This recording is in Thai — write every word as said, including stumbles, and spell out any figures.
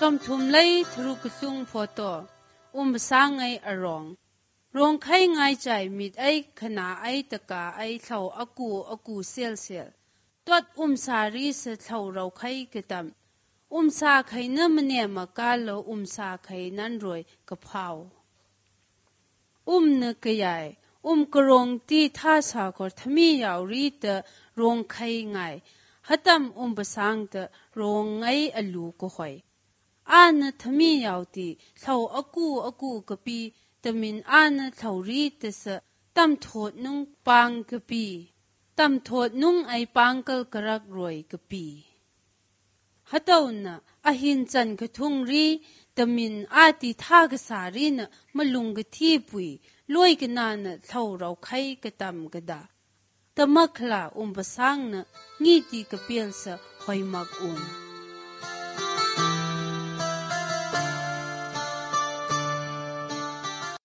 สมทุมไลทรุกตุงพอโตอุมสางไงอรองรองไข่ไงใจมิดไอขนาไอตะกาไอเท่าอากูอากูเซียลเซียลตวดอุมสารีเสเท่าเราไข่กระตำอุมสาไข่เนื้อมันเนี่ยมากาโลอุมสาไข่นั่นรวยกระเพราอุมเนกใหญ่อุมกรงที่ท่าสากรทมียาวรีเตรองไข่ไงฮัตมอุมปสังเตรองไงอลูกหอยอานทมียาวตีเท่าอากูอากูกะปีตมินอานเท่ารีเตสตั้มโทดนุ่งปังกะปีตั้มโทดนุ่งไอปังกลกรักรวยกะปีฮัตเอานะอหินจันกะทุงรีตมินอาติทากสารีนะมาลุงกะที่ปุยลวยกะนานเท่าเราไข่กะตำกะดาตะมักลาอุมปสังนะงีตีกะเปียลสะหอยมักอุม